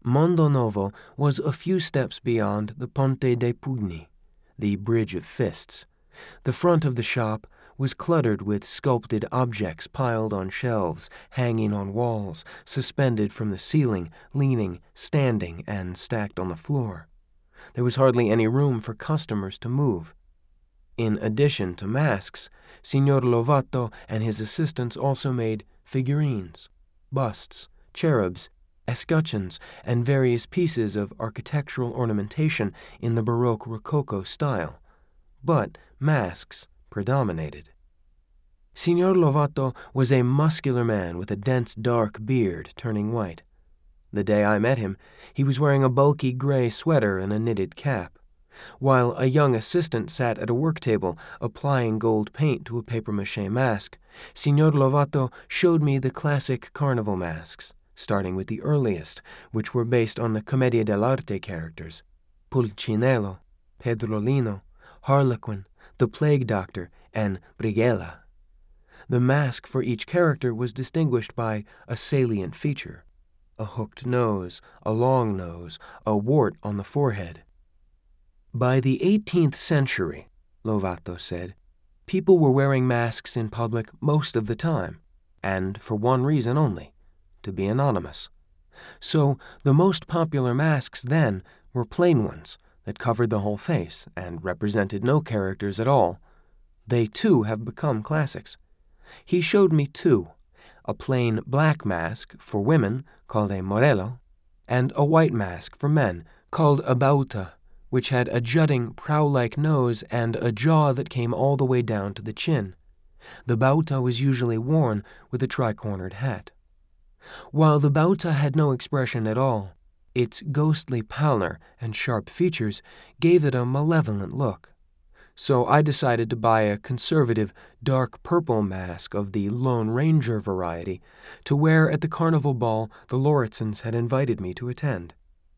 Mondo Novo was a few steps beyond the Ponte dei Pugni, the Bridge of Fists. The front of the shop was cluttered with sculpted objects piled on shelves, hanging on walls, suspended from the ceiling, leaning, standing, and stacked on the floor. There was hardly any room for customers to move. In addition to masks, Signor Lovato and his assistants also made figurines, busts, cherubs, escutcheons, and various pieces of architectural ornamentation in the Baroque Rococo style. But masks predominated. Signor Lovato was a muscular man with a dense dark beard turning white. The day I met him, he was wearing a bulky gray sweater and a knitted cap, while a young assistant sat at a work table applying gold paint to a papier-mâché mask. Signor Lovato showed me the classic carnival masks, starting with the earliest, which were based on the Commedia dell'arte characters: Pulcinello, Pedrolino, Harlequin, the Plague Doctor, and Brighella. The mask for each character was distinguished by a salient feature: a hooked nose, a long nose, a wart on the forehead. By the 18th century, Lovato said, people were wearing masks in public most of the time, and for one reason only: to be anonymous. So the most popular masks then were plain ones that covered the whole face and represented no characters at all. They too have become classics. He showed me two: a plain black mask for women, called a morello, and a white mask for men, called a bauta, which had a jutting prow-like nose and a jaw that came all the way down to the chin. The bauta was usually worn with a tri-cornered hat. While the bauta had no expression at all, its ghostly pallor and sharp features gave it a malevolent look. So I decided to buy a conservative, dark purple mask of the Lone Ranger variety to wear at the carnival ball the Lauritzens had invited me to attend.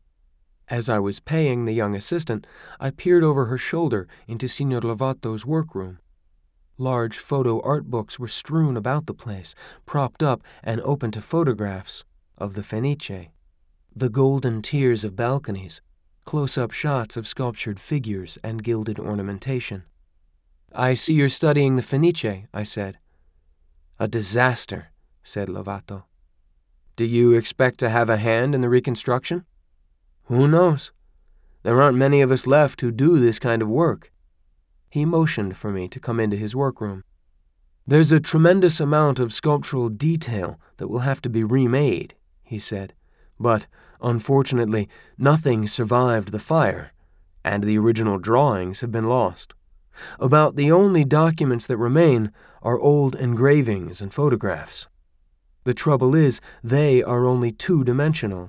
As I was paying the young assistant, I peered over her shoulder into Signor Lovato's workroom. Large photo art books were strewn about the place, propped up and open to photographs of the Fenice, the golden tiers of balconies, close-up shots of sculptured figures and gilded ornamentation. "I see you're studying the Fenice," I said. "A disaster," said Lovato. "Do you expect to have a hand in the reconstruction?" "Who knows? There aren't many of us left who do this kind of work." He motioned for me to come into his workroom. "There's a tremendous amount of sculptural detail that will have to be remade," he said. "But, unfortunately, nothing survived the fire, and the original drawings have been lost. About the only documents that remain are old engravings and photographs. The trouble is, they are only two-dimensional.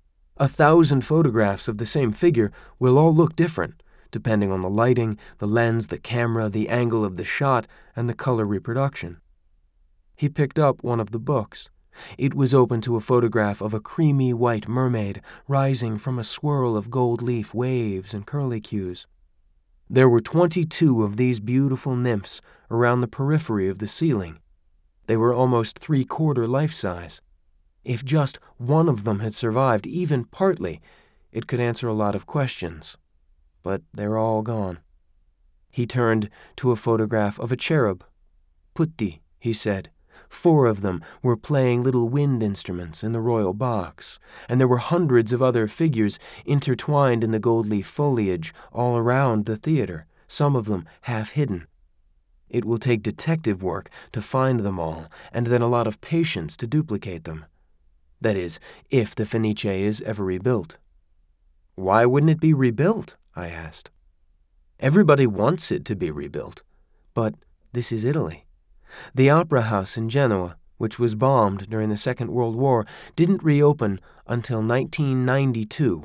1,000 photographs of the same figure will all look different, depending on the lighting, the lens, the camera, the angle of the shot, and the color reproduction." He picked up one of the books. It was open to a photograph of a creamy white mermaid rising from a swirl of gold leaf waves and curlicues. There were 22 of these beautiful nymphs around the periphery of the ceiling. They were almost three-quarter life-size. If just one of them had survived, even partly, it could answer a lot of questions. But they're all gone. He turned to a photograph of a cherub. "Putti," he said. 4 of them were playing little wind instruments in the royal box, and there were hundreds of other figures intertwined in the gold leaf foliage all around the theater, some of them half hidden. It will take detective work to find them all, and then a lot of patience to duplicate them. That is, if the Fenice is ever rebuilt." "Why wouldn't it be rebuilt?" I asked. "Everybody wants it to be rebuilt, but this is Italy. The Opera House in Genoa, which was bombed during the Second World War, didn't reopen until 1992,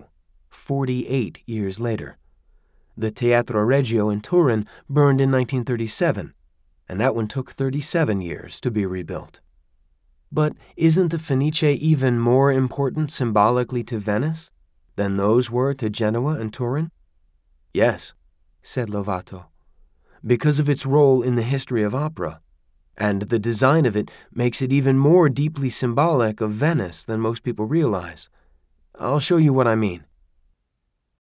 48 years later. The Teatro Regio in Turin burned in 1937, and that one took 37 years to be rebuilt. But isn't the Fenice even more important symbolically to Venice than those were to Genoa and Turin?" "Yes," said Lovato, "because of its role in the history of opera. And the design of it makes it even more deeply symbolic of Venice than most people realize. I'll show you what I mean.